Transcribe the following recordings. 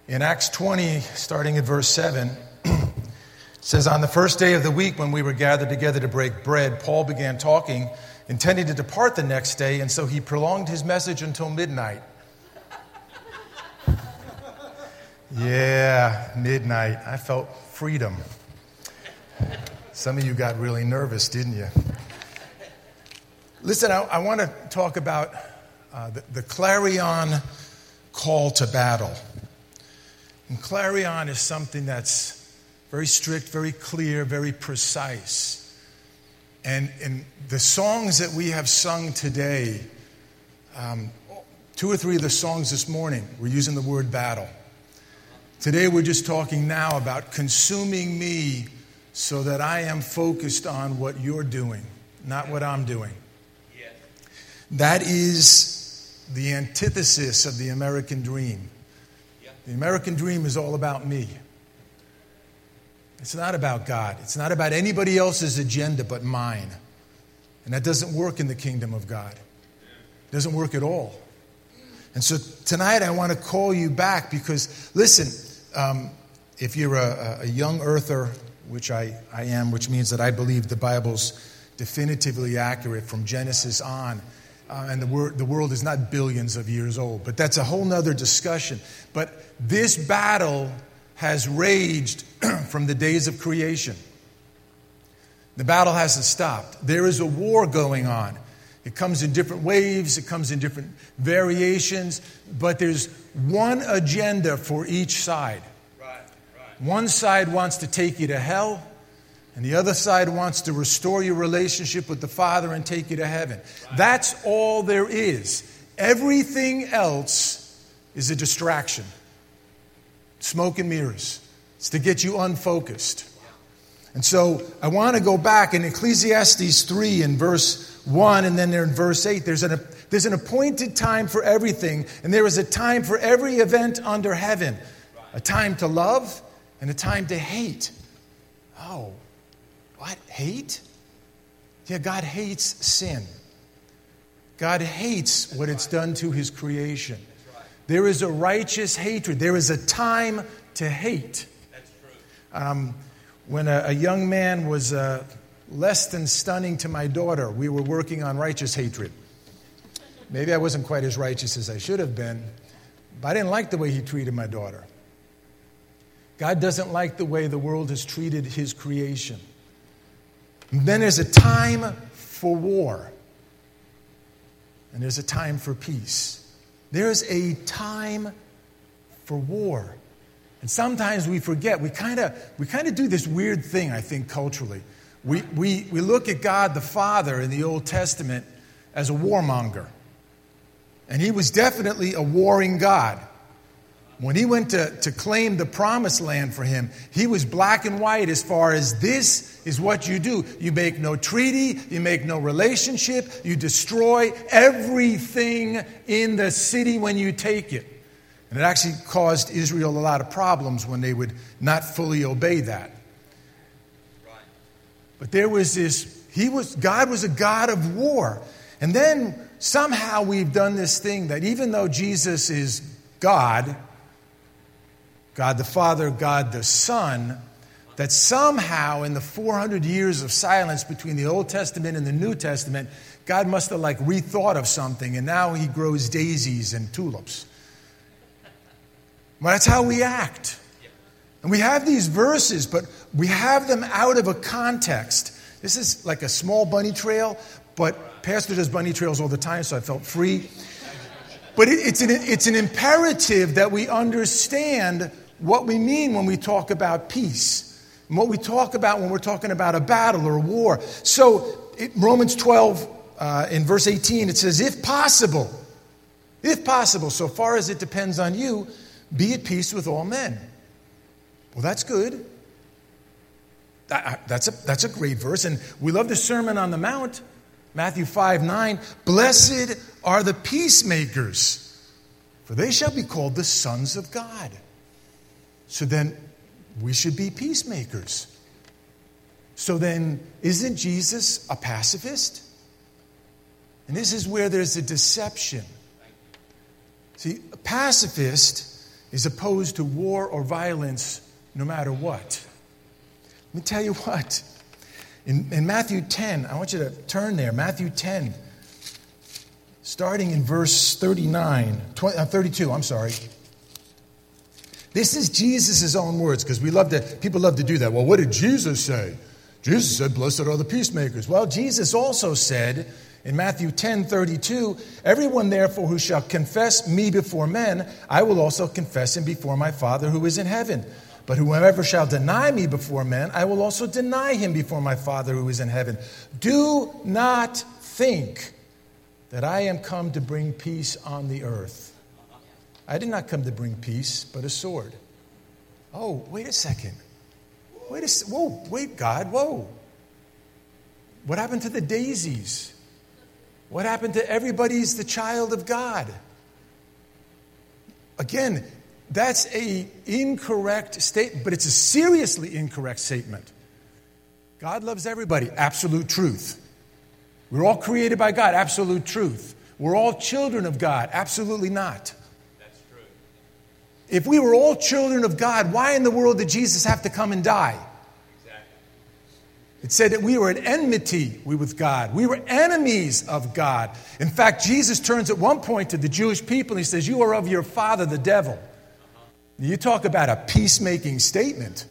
In Acts 20, starting at verse 7, it says, "On the first day of the week when we were gathered together to break bread, Paul began talking, intending to depart the next day, and so he prolonged his message until midnight." Yeah, midnight. I felt freedom. Some of you got really nervous, didn't you? Listen, I want to talk about the clarion call to battle. And clarion is something that's very strict, very clear, very precise. And in the songs that we have sung today, 2 or 3 of the songs this morning, we're using the word battle. Today we're just talking now about consuming me so that I am focused on what you're doing, not what I'm doing. Yes. That is the antithesis of the American dream. The American dream is all about me. It's not about God. It's not about anybody else's agenda but mine. And that doesn't work in the kingdom of God. It doesn't work at all. And so tonight I want to call you back because, listen, if you're a young earther, which I am, which means that I believe the Bible's definitively accurate from Genesis on, and the world is not billions of years old, but that's a whole nother discussion. But this battle has raged from the days of creation. The battle hasn't stopped. There is a war going on. It comes in different waves, it comes in different variations, but there's one agenda for each side. Right. One side wants to take you to hell, and the other side wants to restore your relationship with the Father and take you to heaven. Right. That's all there is. Everything else is a distraction. Smoke and mirrors. It's to get you unfocused. And so I want to go back in Ecclesiastes 3 in verse 1 and then there in verse 8. There's an appointed time for everything, and there is a time for every event under heaven. A time to love and a time to hate. Oh, what? Hate? Yeah, God hates sin. God hates what it's done to his creation. There is a righteous hatred. There is a time to hate. That's true. When a young man was less than stunning to my daughter, we were working on righteous hatred. Maybe I wasn't quite as righteous as I should have been, but I didn't like the way he treated my daughter. God doesn't like the way the world has treated his creation. And then there's a time for war, and there's a time for peace. There's a time for war. And sometimes we forget. We kind of do this weird thing, I think, culturally. We look at God the Father in the Old Testament as a warmonger. And he was definitely a warring God. When he went to claim the promised land for him, he was black and white as far as this is what you do. You make no treaty, you make no relationship, you destroy everything in the city when you take it. And it actually caused Israel a lot of problems when they would not fully obey that. Right. But there was God was a God of war. And then somehow we've done this thing that even though Jesus is God the Father, God the Son, that somehow in the 400 years of silence between the Old Testament and the New Testament, God must have rethought of something, and now he grows daisies and tulips. Well, that's how we act. And we have these verses, but we have them out of a context. This is like a small bunny trail, but Pastor does bunny trails all the time, so I felt free. But it's an imperative that we understand what we mean when we talk about peace, and what we talk about when we're talking about a battle or a war. So Romans 12, in verse 18, it says, if possible, so far as it depends on you, be at peace with all men. Well, that's good. That's a great verse. And we love the Sermon on the Mount, Matthew 5:9. Blessed are the peacemakers, for they shall be called the sons of God. So then we should be peacemakers. So then, isn't Jesus a pacifist? And this is where there's a deception. See, a pacifist is opposed to war or violence no matter what. Let me tell you what. In Matthew 10, I want you to turn there. Matthew 10, starting in verse 32, I'm sorry. This is Jesus' own words, because people love to do that. Well, what did Jesus say? Jesus said, blessed are the peacemakers. Well, Jesus also said in Matthew 10:32, everyone therefore who shall confess me before men, I will also confess him before my Father who is in heaven. But whoever shall deny me before men, I will also deny him before my Father who is in heaven. Do not think that I am come to bring peace on the earth. I did not come to bring peace, but a sword. Oh, wait a second. Wait, God, whoa. What happened to the daisies? What happened to everybody's the child of God? Again, that's an incorrect statement, but it's a seriously incorrect statement. God loves everybody, absolute truth. We're all created by God, absolute truth. We're all children of God, absolutely not. That's true. If we were all children of God, why in the world did Jesus have to come and die? Exactly. It said that we were at enmity with God. We were enemies of God. In fact, Jesus turns at one point to the Jewish people and he says, you are of your father, the devil. You talk about a peacemaking statement.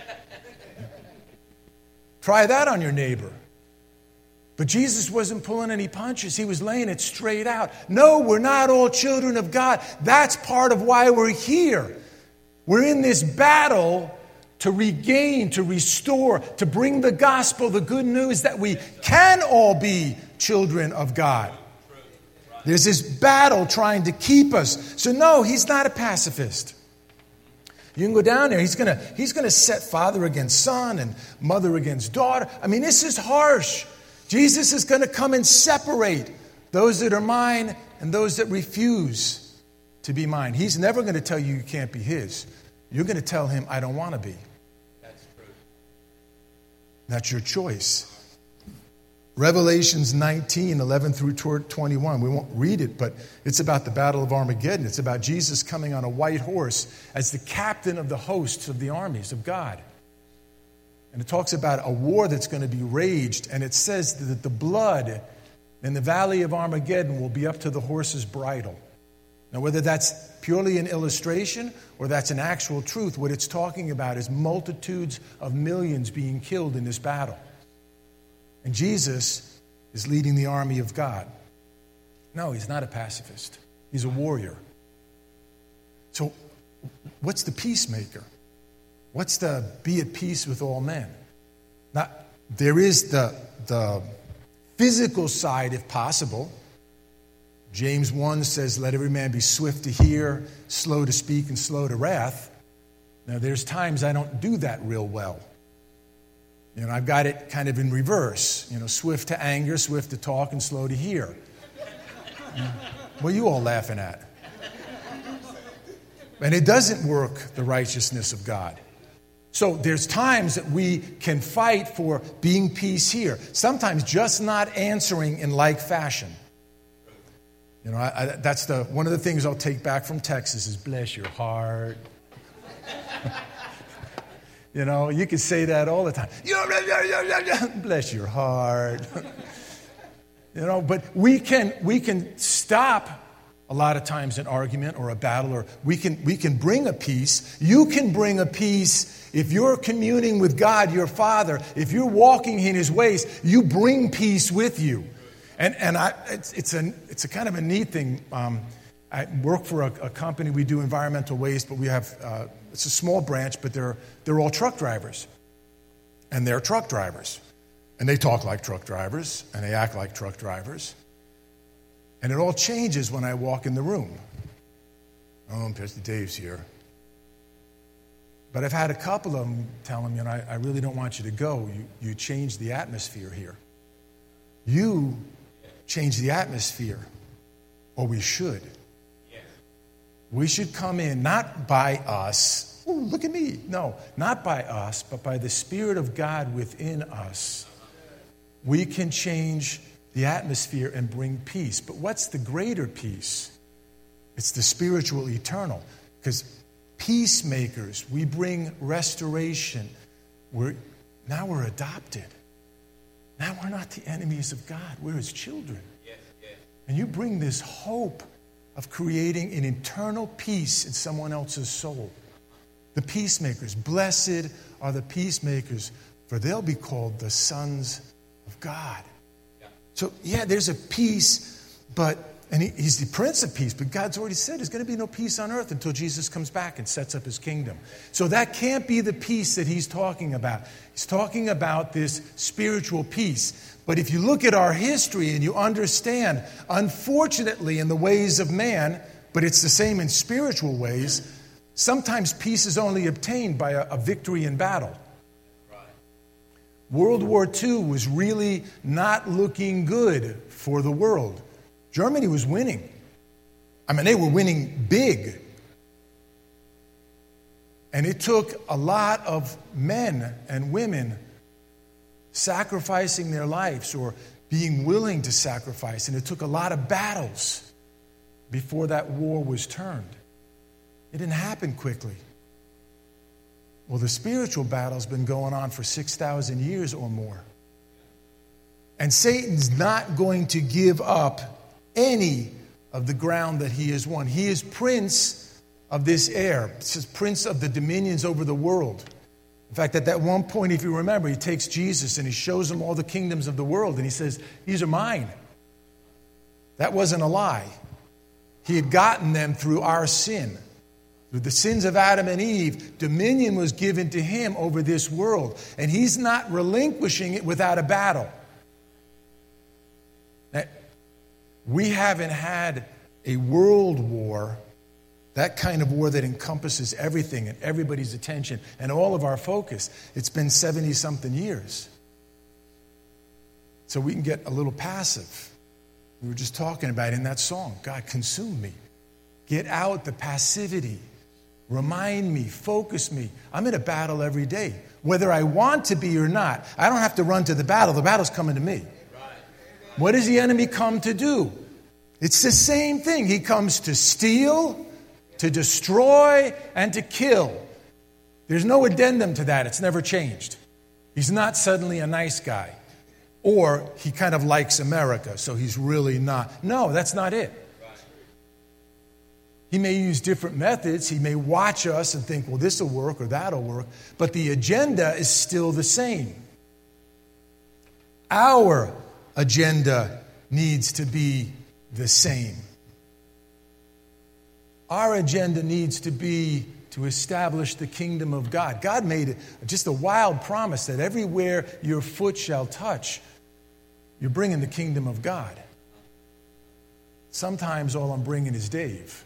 Try that on your neighbor. But Jesus wasn't pulling any punches. He was laying it straight out. No, we're not all children of God. That's part of why we're here. We're in this battle to regain, to restore, to bring the gospel, the good news that we can all be children of God. There's this battle trying to keep us. So no, he's not a pacifist. You can go down there. He's going to set father against son and mother against daughter. I mean, this is harsh. Jesus is going to come and separate those that are mine and those that refuse to be mine. He's never going to tell you can't be his. You're going to tell him, I don't want to be. That's true. That's your choice. Revelations 19, 11 through 21. We won't read it, but it's about the Battle of Armageddon. It's about Jesus coming on a white horse as the captain of the hosts of the armies of God. And it talks about a war that's going to be raged, and it says that the blood in the valley of Armageddon will be up to the horse's bridle. Now, whether that's purely an illustration or that's an actual truth, what it's talking about is multitudes of millions being killed in this battle. And Jesus is leading the army of God. No, he's not a pacifist. He's a warrior. So what's the peacemaker? What's the be at peace with all men? Now, there is the physical side, if possible. James 1 says, let every man be swift to hear, slow to speak, and slow to wrath. Now, there's times I don't do that real well. I've got it kind of in reverse. Swift to anger, swift to talk, and slow to hear. What are you all laughing at? And it doesn't work the righteousness of God. So there's times that we can fight for being peace here. Sometimes just not answering in like fashion. That's one of the things I'll take back from Texas is bless your heart. You can say that all the time. Bless your heart. But we can stop a lot of times an argument or a battle, or we can bring a peace. You can bring a peace if you're communing with God, your Father. If you're walking in His ways, you bring peace with you. And it's a kind of a neat thing. I work for a company. We do environmental waste, but we have it's a small branch, but they're all truck drivers, and they're truck drivers, and they talk like truck drivers, and they act like truck drivers, and it all changes when I walk in the room. Oh, Pastor Dave's here, but I've had a couple of them tell him, I really don't want you to go. You change the atmosphere here. You change the atmosphere, or we should. We should come in not by us. Oh, look at me. No, not by us, but by the Spirit of God within us. We can change the atmosphere and bring peace. But what's the greater peace? It's the spiritual eternal. Because peacemakers. We bring restoration. Now we're adopted. Now we're not the enemies of God. We're his children. Yes, yes. And you bring this hope of creating an eternal peace in someone else's soul. The peacemakers. Blessed are the peacemakers, for they'll be called the sons of God. Yeah. So, there's a peace, and he's the Prince of Peace, but God's already said there's going to be no peace on earth until Jesus comes back and sets up his kingdom. So that can't be the peace that he's talking about. He's talking about this spiritual peace. But if you look at our history and you understand, unfortunately, in the ways of man, but it's the same in spiritual ways, sometimes peace is only obtained by a victory in battle. Right. World War II was really not looking good for the world. Germany was winning. I mean, they were winning big. And it took a lot of men and women sacrificing their lives or being willing to sacrifice. And it took a lot of battles before that war was turned. It didn't happen quickly. Well, the spiritual battle's been going on for 6,000 years or more. And Satan's not going to give up any of the ground that he has won. He is prince of this air. It says prince of the dominions over the world. In fact, at that one point, if you remember, he takes Jesus and he shows him all the kingdoms of the world. And he says, these are mine. That wasn't a lie. He had gotten them through our sin. Through the sins of Adam and Eve, dominion was given to him over this world. And he's not relinquishing it without a battle. Now, we haven't had a world war, that kind of war that encompasses everything and everybody's attention and all of our focus. It's been 70-something years. So we can get a little passive. We were just talking about in that song, God, consume me. Get out the passivity. Remind me, focus me. I'm in a battle every day. Whether I want to be or not, I don't have to run to the battle. The battle's coming to me. What does the enemy come to do? It's the same thing. He comes to steal, to destroy, and to kill. There's no addendum to that. It's never changed. He's not suddenly a nice guy. Or he kind of likes America, so he's really not. No, that's not it. He may use different methods. He may watch us and think, well, this will work or that'll work. But the agenda is still the same. Our agenda needs to be the same. Our agenda needs to be to establish the kingdom of God. God made just a wild promise that everywhere your foot shall touch, you're bringing the kingdom of God. Sometimes all I'm bringing is Dave.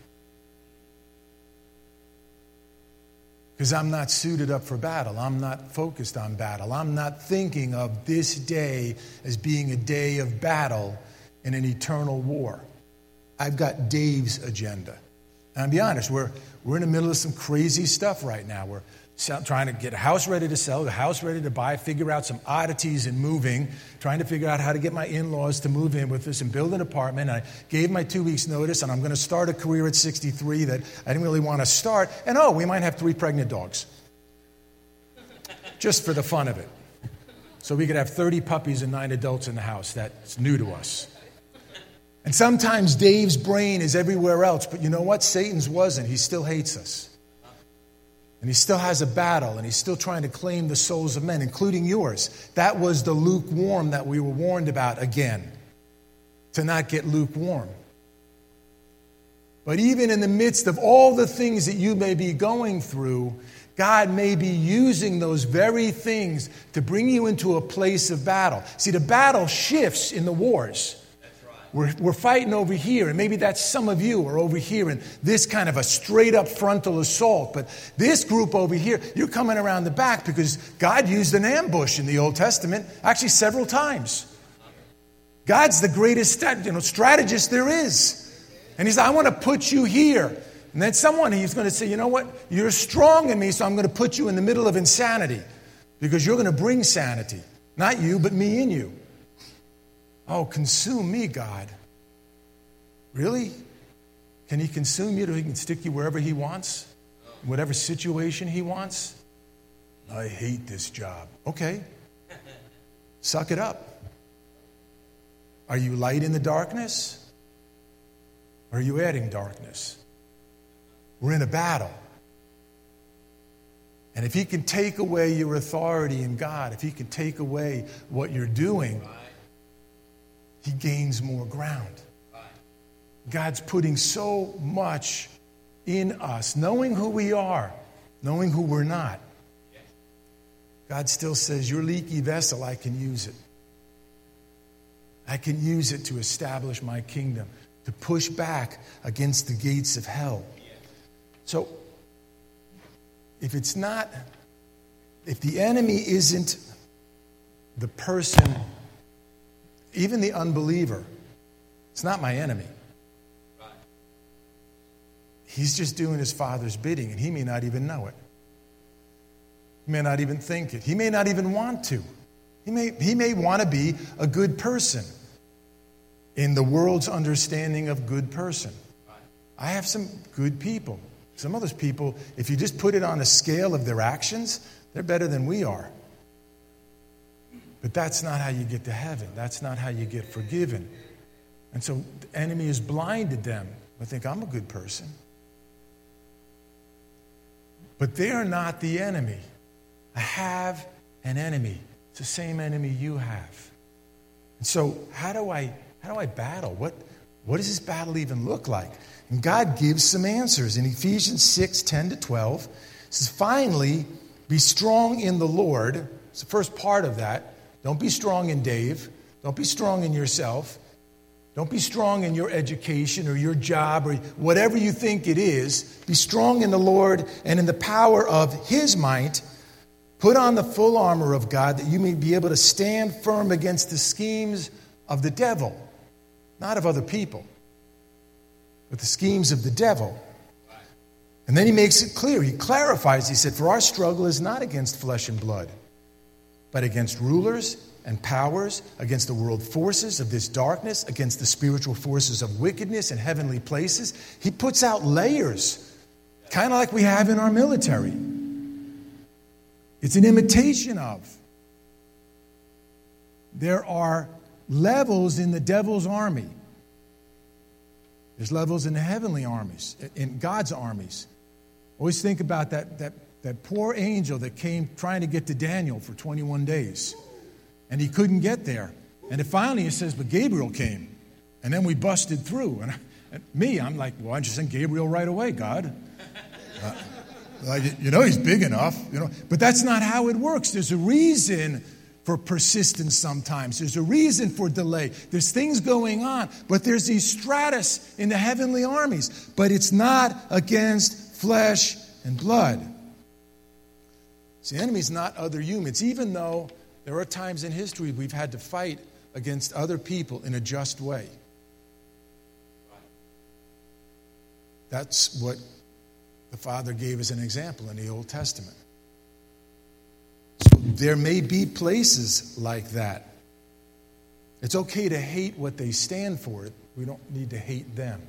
Because I'm not suited up for battle. I'm not focused on battle. I'm not thinking of this day as being a day of battle in an eternal war. I've got Dave's agenda. And I'll be honest, we're in the middle of some crazy stuff right now. We're trying to get a house ready to sell, a house ready to buy, figure out some oddities in moving, trying to figure out how to get my in-laws to move in with us and build an apartment. And I gave my 2 weeks notice, and I'm going to start a career at 63 that I didn't really want to start. And we might have 3 pregnant dogs. Just for the fun of it. So we could have 30 puppies and 9 adults in the house. That's new to us. And sometimes Dave's brain is everywhere else. But you know what? Satan's wasn't. He still hates us. And he still has a battle, and he's still trying to claim the souls of men, including yours. That was the lukewarm that we were warned about again, to not get lukewarm. But even in the midst of all the things that you may be going through, God may be using those very things to bring you into a place of battle. See, the battle shifts in the wars. We're fighting over here, and maybe that's some of you are over here in this kind of a straight-up frontal assault. But this group over here, you're coming around the back because God used an ambush in the Old Testament, actually several times. God's the greatest strategist there is. And he said, I want to put you here. And then he's going to say, you know what? You're strong in me, so I'm going to put you in the middle of insanity because you're going to bring sanity. Not you, but me in you. Oh, consume me, God. Really? Can he consume you so he can stick you wherever he wants? whatever situation he wants. I hate this job. Okay. Suck it up. Are you light in the darkness? Or are you adding darkness? We're in a battle. And if he can take away your authority in God, if he can take away what you're doing, he gains more ground. God's putting so much in us, knowing who we are, knowing who we're not. God still says, your leaky vessel, I can use it. I can use it to establish my kingdom, to push back against the gates of hell. So, if the enemy isn't the person, even the unbeliever, it's not my enemy. He's just doing his Father's bidding, and he may not even know it. He may not even think it. He may not even want to. He may want to be a good person in the world's understanding of good person. I have some good people. Some of those people, if you just put it on a scale of their actions, they're better than we are. But that's not how you get to heaven. That's not how you get forgiven. And so the enemy has blinded them. They think, I'm a good person. But they are not the enemy. I have an enemy. It's the same enemy you have. And so how do I battle? What does this battle even look like? And God gives some answers. In Ephesians 6:10-12, it says, finally, be strong in the Lord. It's the first part of that. Don't be strong in Dave. Don't be strong in yourself. Don't be strong in your education or your job or whatever you think it is. Be strong in the Lord and in the power of his might. Put on the full armor of God that you may be able to stand firm against the schemes of the devil. Not of other people, but the schemes of the devil. And then he makes it clear. He clarifies. He said, for our struggle is not against flesh and blood, but against rulers and powers, against the world forces of this darkness, against the spiritual forces of wickedness in heavenly places. He puts out layers, kind of like we have in our military. It's an imitation of. There are levels in the devil's army. There's levels in the heavenly armies, in God's armies. Always think about that poor angel that came trying to get to Daniel for 21 days. And he couldn't get there. And finally it says, but Gabriel came. And then we busted through. And I'm like, why don't you send Gabriel right away, God? He's big enough. But that's not how it works. There's a reason for persistence sometimes. There's a reason for delay. There's things going on. But there's these stratus in the heavenly armies. But it's not against flesh and blood. See, the enemy's not other humans, even though there are times in history we've had to fight against other people in a just way. That's what the Father gave as an example in the Old Testament. So there may be places like that. It's okay to hate what they stand for. We don't need to hate them.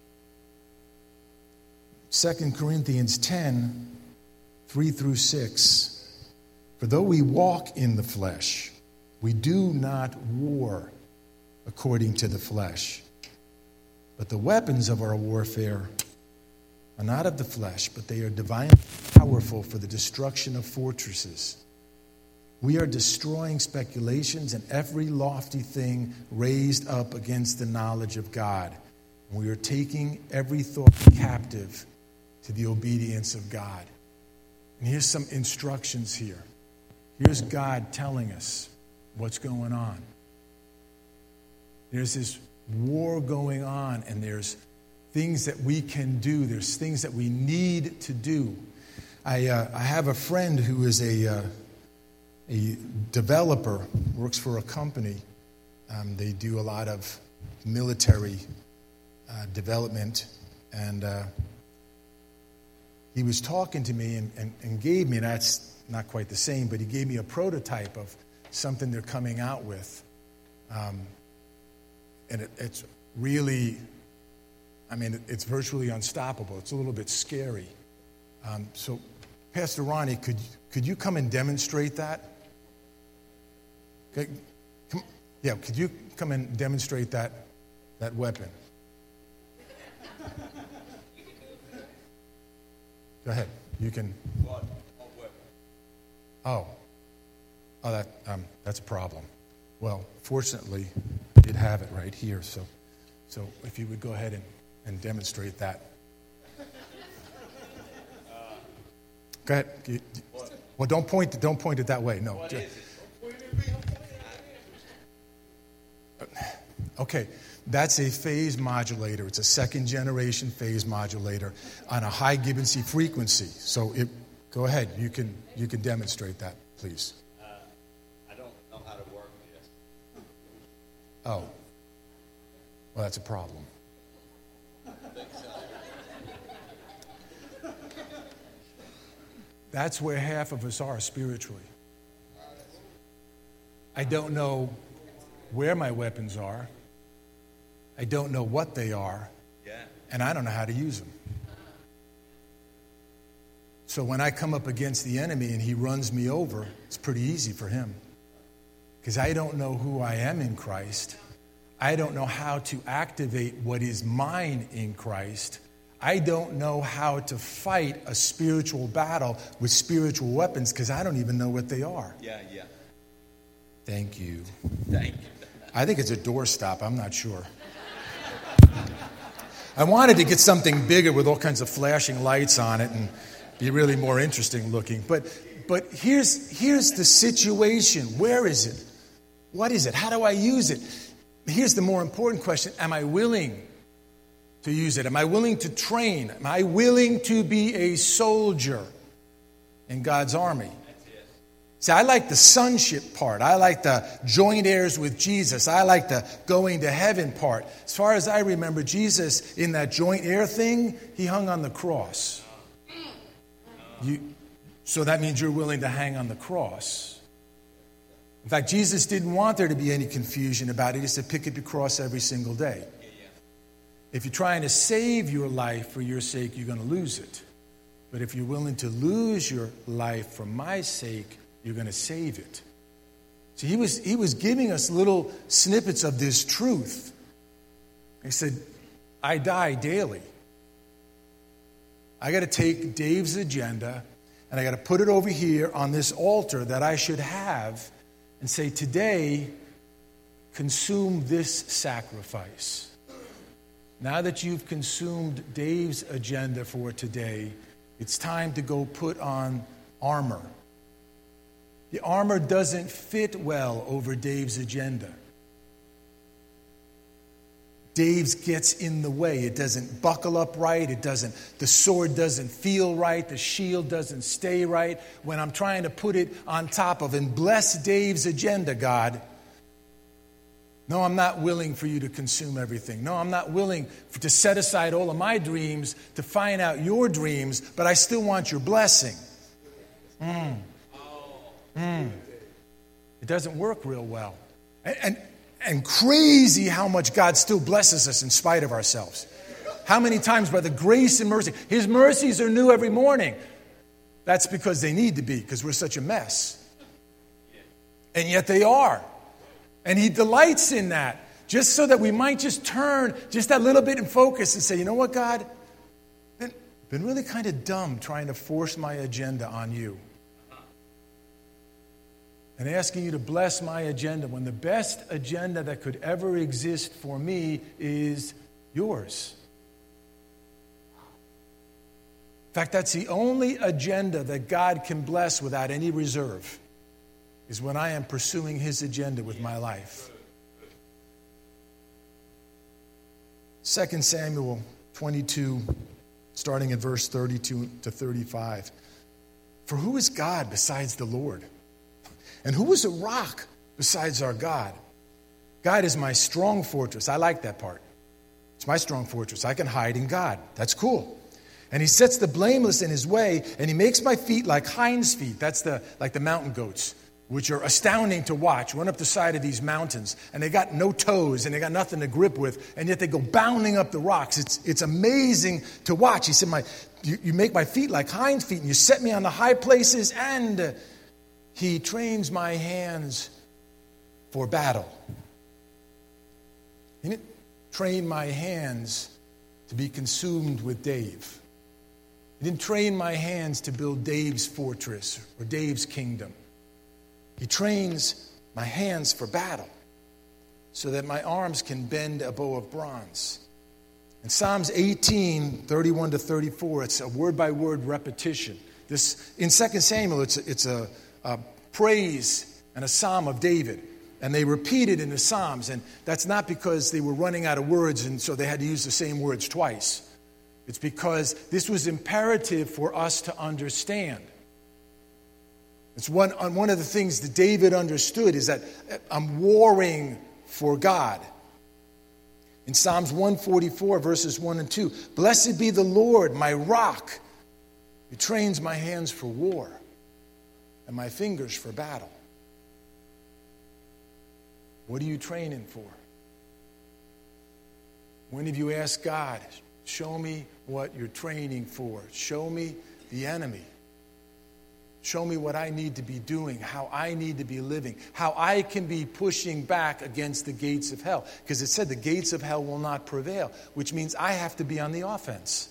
2 Corinthians 10, 3-6. For though we walk in the flesh, we do not war according to the flesh. But the weapons of our warfare are not of the flesh, but they are divinely powerful for the destruction of fortresses. We are destroying speculations and every lofty thing raised up against the knowledge of God. And we are taking every thought captive to the obedience of God. And here's some instructions here. Here's God telling us what's going on. There's this war going on, and there's things that we can do. There's things that we need to do. I have a friend who is a developer, works for a company. They do a lot of military development, and he was talking to me and gave me, and that's not quite the same, but he gave me a prototype of something they're coming out with. And it's really, it's virtually unstoppable. It's a little bit scary. So, Pastor Ronnie, could you come and demonstrate that? Okay, could you come and demonstrate that weapon? Go ahead. You can. Oh, that's a problem. Well, fortunately, I did have it right here. So if you would go ahead and demonstrate that. Go ahead. Well, don't point it that way. No. Okay, that's a phase modulator. It's a second generation phase modulator on a high Gibbons frequency. So go ahead. You can demonstrate that, please. I don't know how to work this. Oh. Well, that's a problem. That's where half of us are spiritually. I don't know where my weapons are. I don't know what they are. And I don't know how to use them. So when I come up against the enemy and he runs me over, it's pretty easy for him. Because I don't know who I am in Christ. I don't know how to activate what is mine in Christ. I don't know how to fight a spiritual battle with spiritual weapons because I don't even know what they are. Yeah. Thank you. Thank you. I think it's a doorstop. I'm not sure. I wanted to get something bigger with all kinds of flashing lights on it and be really more interesting looking. But here's the situation. Where is it? What is it? How do I use it? Here's the more important question. Am I willing to use it? Am I willing to train? Am I willing to be a soldier in God's army? See, I like the sonship part. I like the joint heirs with Jesus. I like the going to heaven part. As far as I remember, Jesus, in that joint heir thing, he hung on the cross. So that means you're willing to hang on the cross. In fact, Jesus didn't want there to be any confusion about it. He said, pick up your cross every single day. If you're trying to save your life for your sake, you're going to lose it. But if you're willing to lose your life for my sake, you're going to save it. So he was giving us little snippets of this truth. He said, I die daily. I got to take Dave's agenda and I got to put it over here on this altar that I should have and say, today, consume this sacrifice. Now that you've consumed Dave's agenda for today, it's time to go put on armor. The armor doesn't fit well over Dave's agenda. Dave's gets in the way. It doesn't buckle up right. The sword doesn't feel right. The shield doesn't stay right. When I'm trying to put it on top of and bless Dave's agenda, God, no, I'm not willing for you to consume everything. No, I'm not willing to set aside all of my dreams to find out your dreams, but I still want your blessing. It doesn't work real well. And crazy how much God still blesses us in spite of ourselves. How many times by the grace and mercy. His mercies are new every morning. That's because they need to be, because we're such a mess. And yet they are. And he delights in that, just so that we might just turn just that little bit in focus and say, you know what, God? Been really kind of dumb trying to force my agenda on you. And asking you to bless my agenda when the best agenda that could ever exist for me is yours. In fact, that's the only agenda that God can bless without any reserve, is when I am pursuing his agenda with my life. 2 Samuel 22, starting in verse 32 to 35. For who is God besides the Lord? And who is a rock besides our God? God is my strong fortress. I like that part. It's my strong fortress. I can hide in God. That's cool. And he sets the blameless in his way, and he makes my feet like hinds' feet. That's like the mountain goats. which are astounding to watch, run up the side of these mountains, and they got no toes, and they got nothing to grip with, and yet they go bounding up the rocks. It's amazing to watch. He said, you make my feet like hinds feet, and you set me on the high places, and he trains my hands for battle. He didn't train my hands to be consumed with Dave. He didn't train my hands to build Dave's fortress or Dave's kingdom. He trains my hands for battle so that my arms can bend a bow of bronze. In Psalms 18, 31 to 34, it's a word-by-word repetition. In 2 Samuel, it's a praise and a psalm of David. And they repeat it in the Psalms. And that's not because they were running out of words and so they had to use the same words twice. It's because this was imperative for us to understand. It's one of the things that David understood is that I'm warring for God. In Psalms 144, verses 1 and 2, blessed be the Lord, my rock. He trains my hands for war and my fingers for battle. What are you training for? When have you asked God, show me what you're training for? Show me the enemy. Show me what I need to be doing, how I need to be living, how I can be pushing back against the gates of hell. Because it said the gates of hell will not prevail, which means I have to be on the offense.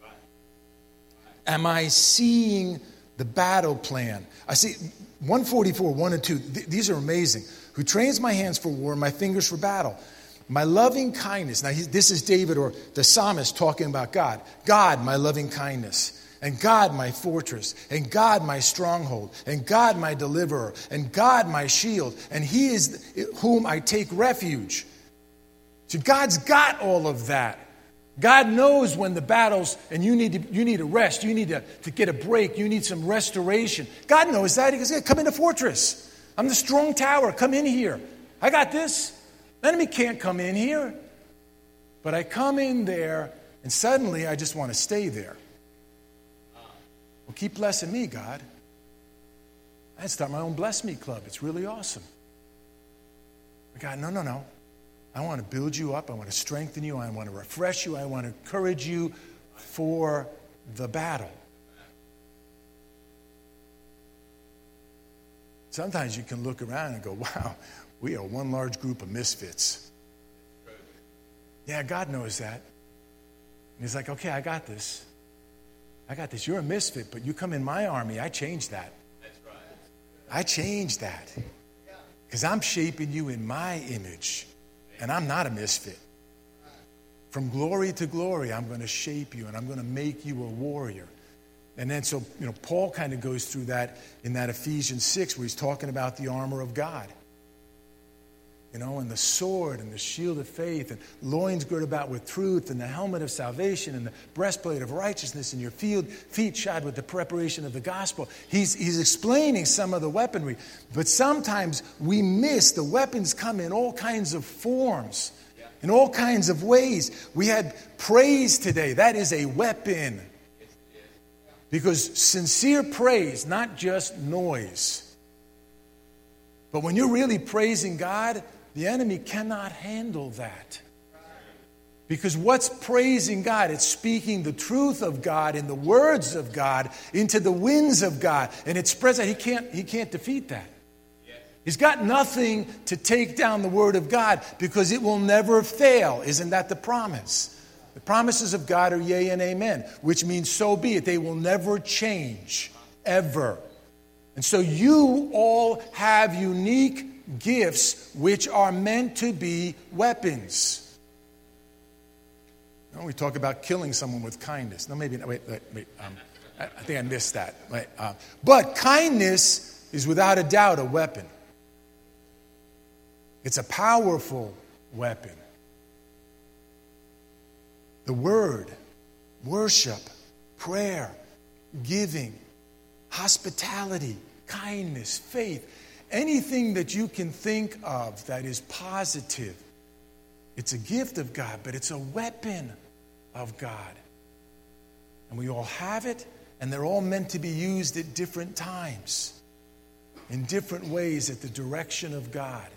Am I seeing the battle plan? I see 144, 1 and 2. These are amazing. Who trains my hands for war, my fingers for battle. My loving kindness. Now, this is David or the psalmist talking about God. God, my loving kindness. And God, my fortress. And God, my stronghold. And God, my deliverer. And God, my shield. And he is whom I take refuge. So God's got all of that. God knows when the battles, and you need a rest. You need to get a break. You need some restoration. God knows that. He goes, yeah, come in the fortress. I'm the strong tower. Come in here. I got this. The enemy can't come in here. But I come in there, and suddenly I just want to stay there. Well, keep blessing me, God. I'd start my own Bless Me Club. It's really awesome. But God, no. I want to build you up. I want to strengthen you. I want to refresh you. I want to encourage you for the battle. Sometimes you can look around and go, wow, we are one large group of misfits. Yeah, God knows that. And he's like, okay, I got this. You're a misfit, but you come in my army. I changed that. That's right. I changed that. Because I'm shaping you in my image. And I'm not a misfit. From glory to glory, I'm going to shape you and I'm going to make you a warrior. And then so, Paul kind of goes through that in that Ephesians 6 where he's talking about the armor of God. And the sword and the shield of faith and loins girt about with truth and the helmet of salvation and the breastplate of righteousness and your feet shod with the preparation of the gospel. He's explaining some of the weaponry. But sometimes we miss the weapons come in all kinds of forms, in all kinds of ways. We had praise today. That is a weapon. Because sincere praise, not just noise. But when you're really praising God, the enemy cannot handle that. Because what's praising God? It's speaking the truth of God and the words of God into the winds of God. And it spreads out. He can't defeat that. He's got nothing to take down the word of God because it will never fail. Isn't that the promise? The promises of God are yea and amen, which means so be it. They will never change, ever. And so you all have unique gifts which are meant to be weapons. We talk about killing someone with kindness. No, maybe not. Wait. I think I missed that. But kindness is without a doubt a weapon. It's a powerful weapon. The word, worship, prayer, giving, hospitality, kindness, faith, anything that you can think of that is positive. It's a gift of God, but it's a weapon of God. And we all have it, and they're all meant to be used at different times. in different ways at the direction of God.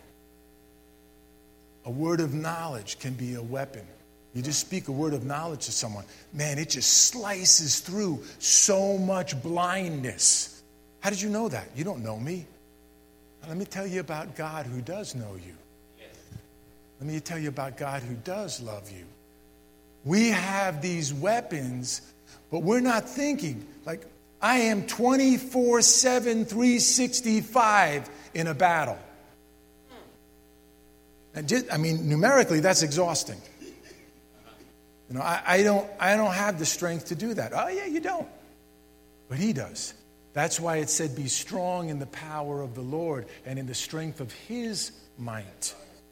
A word of knowledge can be a weapon. You just speak a word of knowledge to someone. Man, it just slices through so much blindness. How did you know that? You don't know me. Now, let me tell you about God who does know you. Let me tell you about God who does love you. We have these weapons, but we're not thinking. Like, I am 24/7, 365 in a battle. And numerically, that's exhausting. You know, I don't have the strength to do that. Oh, yeah, you don't. But he does. That's why it said, be strong in the power of the Lord and in the strength of his might.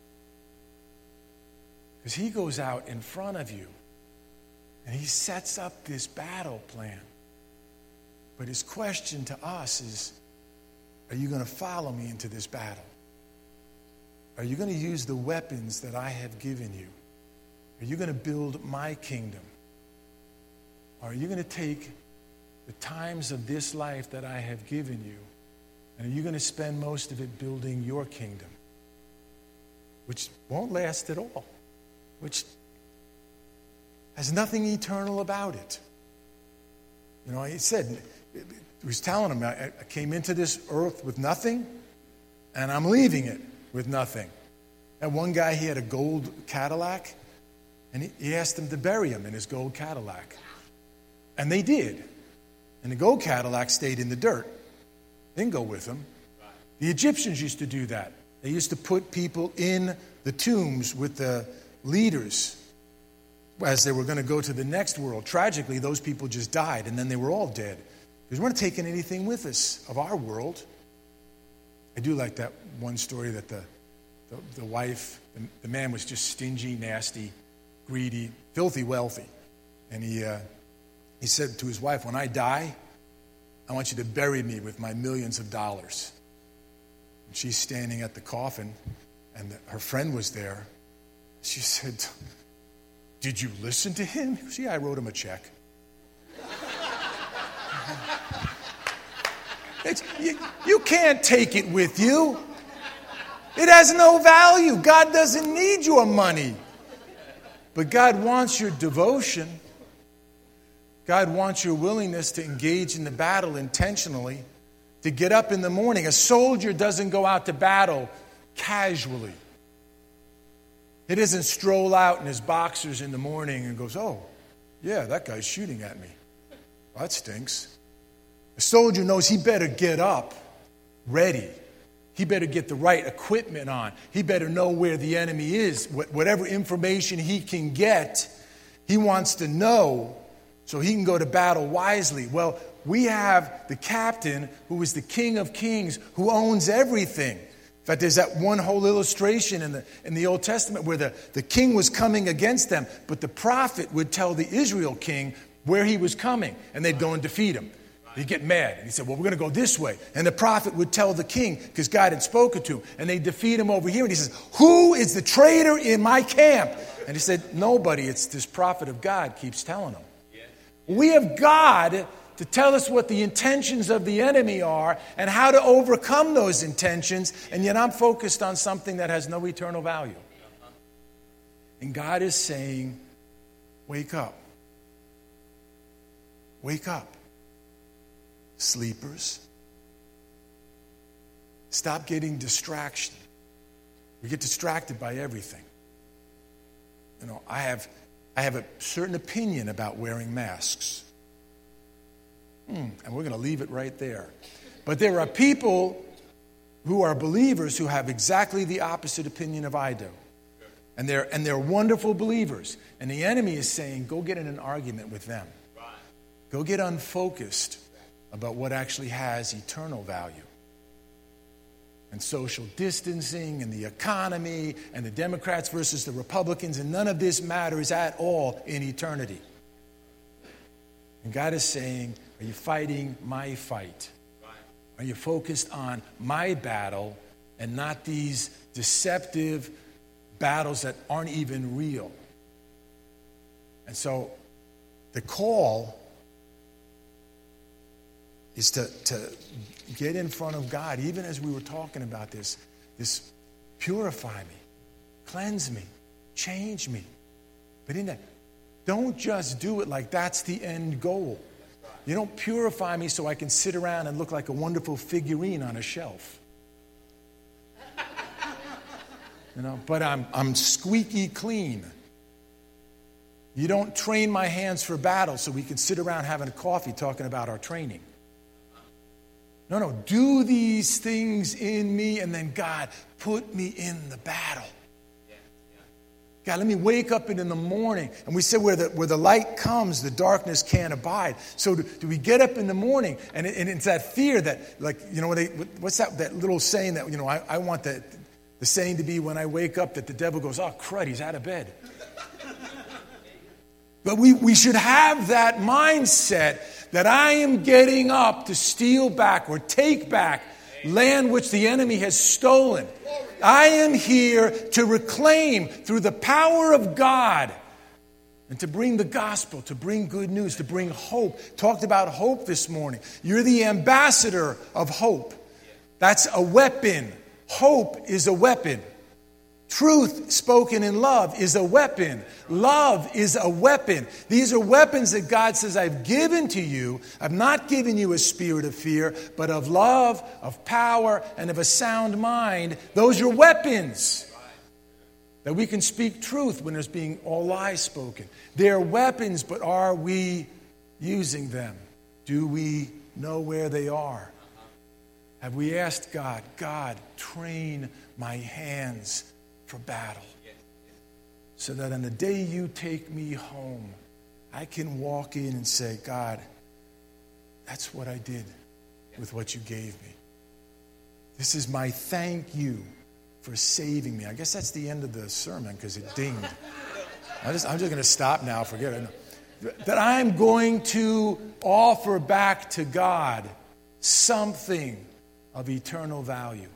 Because he goes out in front of you and he sets up this battle plan. But his question to us is, are you going to follow me into this battle? Are you going to use the weapons that I have given you? Are you going to build my kingdom? Or are you going to take the times of this life that I have given you, and are you going to spend most of it building your kingdom, which won't last at all, which has nothing eternal about it? You know, he said, he was telling him, I came into this earth with nothing, and I'm leaving it with nothing. And one guy, he had a gold Cadillac, and he asked him to bury him in his gold Cadillac. And they did. And the gold Cadillac stayed in the dirt. Didn't go with him. The Egyptians used to do that. They used to put people in the tombs with the leaders as they were going to go to the next world. Tragically, those people just died, and then they were all dead. Because we're not taking anything with us of our world. I do like that one story that the wife, the man was just stingy, nasty, greedy, filthy wealthy. And he said to his wife, when I die, I want you to bury me with my millions of dollars. And she's standing at the coffin, and her friend was there. She said, did you listen to him? See, I wrote him a check. You can't take it with you. It has no value. God doesn't need your money. But God wants your devotion. God wants your willingness to engage in the battle intentionally, to get up in the morning. A soldier doesn't go out to battle casually. He doesn't stroll out in his boxers in the morning and goes, oh, yeah, that guy's shooting at me. Well, that stinks. A soldier knows he better get up ready. He better get the right equipment on. He better know where the enemy is. Whatever information he can get, he wants to know so he can go to battle wisely. Well, we have the captain who is the King of Kings, who owns everything. In fact, there's that one whole illustration in the Old Testament where the king was coming against them, but the prophet would tell the Israel king where he was coming, and they'd go and defeat him. He'd get mad. And he said, well, we're going to go this way. And the prophet would tell the king, because God had spoken to him, and they'd defeat him over here. And he says, who is the traitor in my camp? And he said, nobody. It's this prophet of God keeps telling them. We have God to tell us what the intentions of the enemy are and how to overcome those intentions, and yet I'm focused on something that has no eternal value. And God is saying, wake up. Wake up. Sleepers. Stop getting distraction. We get distracted by everything. You know, I have a certain opinion about wearing masks. And we're going to leave it right there. But there are people who are believers who have exactly the opposite opinion of I do. And they're wonderful believers. And the enemy is saying, go get in an argument with them. Go get unfocused about what actually has eternal value. And social distancing and the economy and the Democrats versus the Republicans, and none of this matters at all in eternity. And God is saying, are you fighting my fight? Are you focused on my battle and not these deceptive battles that aren't even real? And so the call is to get in front of God, even as we were talking about this purify me, cleanse me, change me. But in that, don't just do it like that's the end goal. You don't purify me so I can sit around and look like a wonderful figurine on a shelf. But I'm squeaky clean. You don't train my hands for battle so we can sit around having a coffee talking about our training. No, do these things in me, and then God, put me in the battle. God, let me wake up in the morning. And we said where the light comes, the darkness can't abide. So do we get up in the morning, and it's that fear that, like, what's that little saying that, I want the saying to be when I wake up that the devil goes, oh, crud, he's out of bed. But we should have that mindset that I am getting up to steal back or take back land which the enemy has stolen. I am here to reclaim through the power of God and to bring the gospel, to bring good news, to bring hope. Talked about hope this morning. You're the ambassador of hope. That's a weapon. Hope is a weapon. Truth spoken in love is a weapon. Love is a weapon. These are weapons that God says, I've given to you. I've not given you a spirit of fear, but of love, of power, and of a sound mind. Those are weapons. That we can speak truth when there's being all lies spoken. They're weapons, but are we using them? Do we know where they are? Have we asked God, train my hands for battle, so that on the day you take me home, I can walk in and say, God, that's what I did with what you gave me. This is my thank you for saving me. I guess that's the end of the sermon because it dinged. I'm just going to stop now. Forget it. That I'm going to offer back to God something of eternal value.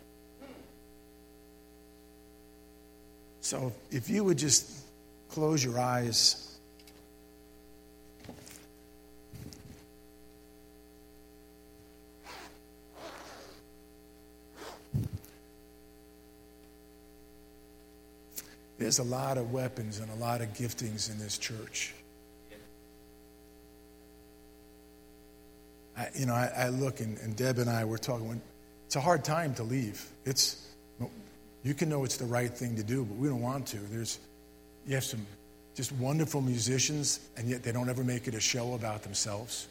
So if you would just close your eyes. There's a lot of weapons and a lot of giftings in this church. I look, and Deb and I were talking. It's a hard time to leave. You can know it's the right thing to do, but we don't want to. You have some just wonderful musicians, and yet they don't ever make it a show about themselves.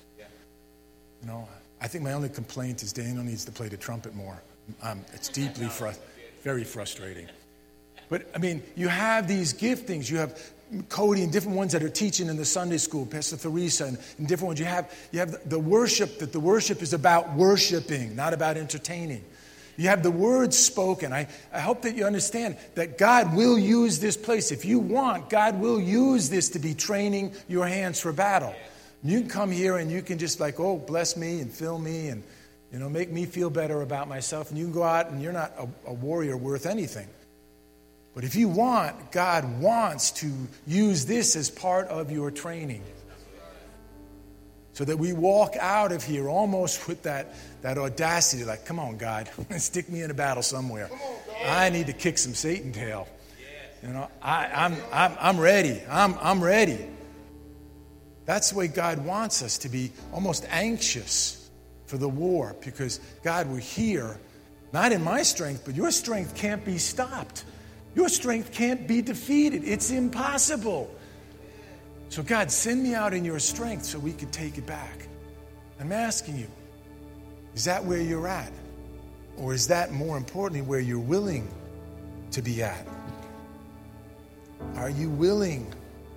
I think my only complaint is Daniel needs to play the trumpet more. It's deeply very frustrating. But, you have these giftings. You have Cody and different ones that are teaching in the Sunday school, Pastor Theresa and different ones. You have the worship, that the worship is about worshiping, not about entertaining. You have the words spoken. I hope that you understand that God will use this place. If you want, God will use this to be training your hands for battle. You can come here and you can just bless me and fill me and, make me feel better about myself. And you can go out and you're not a warrior worth anything. But if you want, God wants to use this as part of your training. So that we walk out of here almost with that audacity, like, come on, God, stick me in a battle somewhere. I need to kick some Satan tail. I'm ready. I'm ready. That's the way God wants us to be, almost anxious for the war, because God, we're here, not in my strength, but your strength can't be stopped. Your strength can't be defeated. It's impossible. So God, send me out in your strength so we can take it back. I'm asking you, is that where you're at? Or is that, more importantly, where you're willing to be at? Are you willing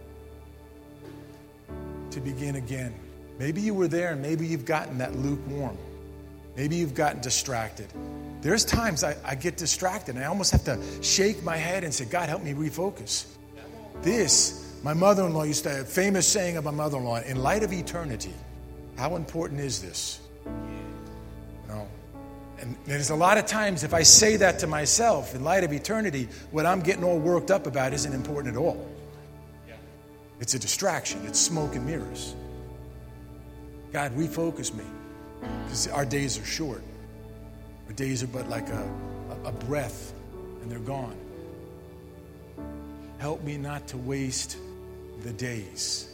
to begin again? Maybe you were there and maybe you've gotten that lukewarm. Maybe you've gotten distracted. There's times I get distracted and I almost have to shake my head and say, God, help me refocus. My mother-in-law used to have a famous saying of my mother-in-law, in light of eternity, how important is this? And there's a lot of times if I say that to myself, in light of eternity, what I'm getting all worked up about isn't important at all. It's a distraction. It's smoke and mirrors. God, refocus me. Because our days are short. Our days are but like a breath, and they're gone. Help me not to waste the days.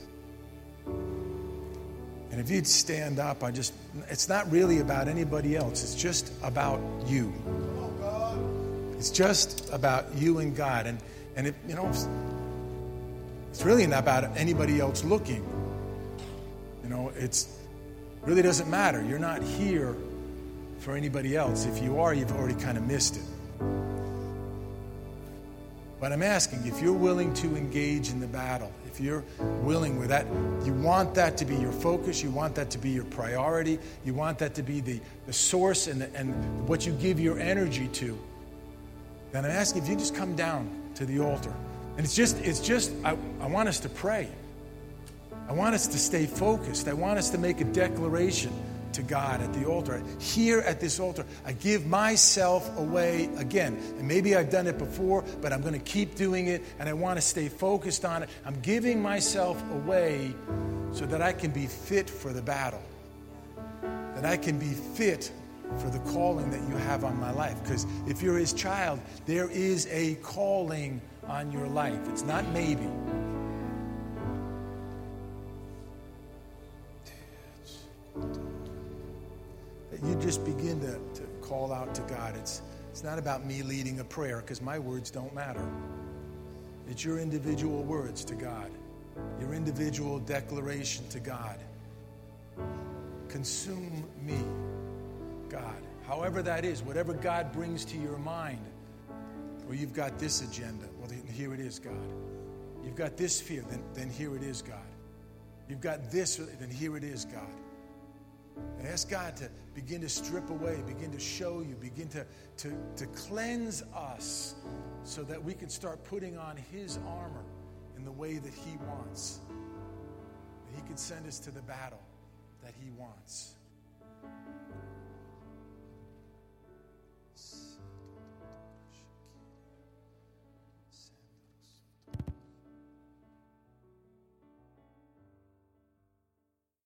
And if you'd stand up, it's not really about anybody else. It's just about you. It's just about you and God. And it, it's really not about anybody else looking. It really doesn't matter. You're not here for anybody else. If you are, you've already kind of missed it. But I'm asking, if you're willing to engage in the battle, if you're willing with that, you want that to be your focus, you want that to be your priority, you want that to be the source and what you give your energy to, then I'm asking if you just come down to the altar. And it's just I want us to pray. I want us to stay focused. I want us to make a declaration to God at the altar. Here at this altar, I give myself away again. And maybe I've done it before, but I'm going to keep doing it, and I want to stay focused on it. I'm giving myself away so that I can be fit for the battle, that I can be fit for the calling that you have on my life. Because if you're His child, there is a calling on your life. It's not maybe. You just begin to call out to God. It's not about me leading a prayer, because my words don't matter. It's your individual words to God, your individual declaration to God. Consume me, God. However that is, whatever God brings to your mind. Or you've got this agenda. Well, then here it is, God. You've got this fear. Then here it is, God. You've got this. Then here it is, God. And ask God to begin to strip away, begin to show you, begin to cleanse us so that we can start putting on His armor in the way that He wants. That He can send us to the battle that He wants.